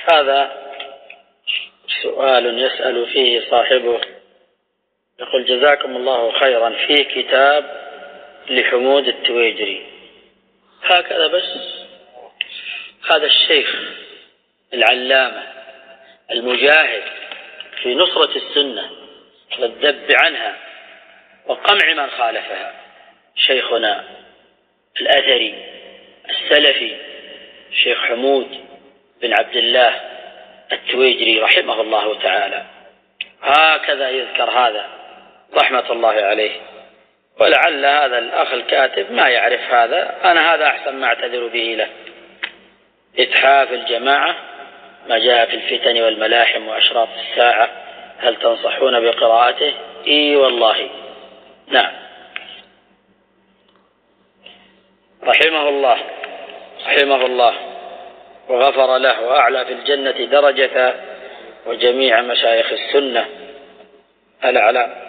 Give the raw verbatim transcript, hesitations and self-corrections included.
هذا سؤال يسأل فيه صاحبه، يقول: جزاكم الله خيرا، في كتاب لحمود التويجري هكذا بس. هذا الشيخ العلامة المجاهد في نصرة السنة والذب عنها وقمع من خالفها، شيخنا الأثري السلفي الشيخ حمود بن عبد الله التويجري رحمه الله تعالى، هكذا يذكر هذا رحمة الله عليه. ولعل هذا الأخ الكاتب ما يعرف هذا، أنا هذا أحسن ما أعتذر به له. إتحاف الجماعة ما جاء في الفتن والملاحم وأشراط الساعة، هل تنصحون بقراءته؟ إي والله نعم. رحمه الله رحمه الله وغفر له وأعلى في الجنة درجة وجميع مشايخ السنة الأعلام.